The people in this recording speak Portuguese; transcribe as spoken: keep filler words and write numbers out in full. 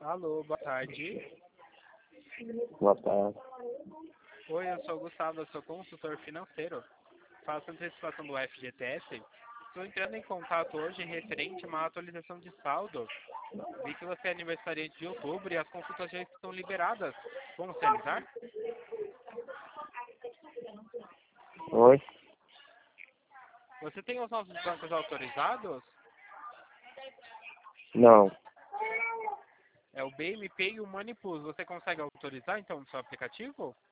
Alô, boa tarde. Boa tarde. Oi, eu sou o Gustavo, eu sou consultor financeiro. Faço antecipação do F G T S. Estou entrando em contato hoje referente a uma atualização de saldo. Vi que você é aniversariante de outubro e as consultas já estão liberadas. Vamos realizar? Oi? Você tem os nossos bancos autorizados? Não. É o B M P e o Money Plus. Você consegue autorizar então no seu aplicativo?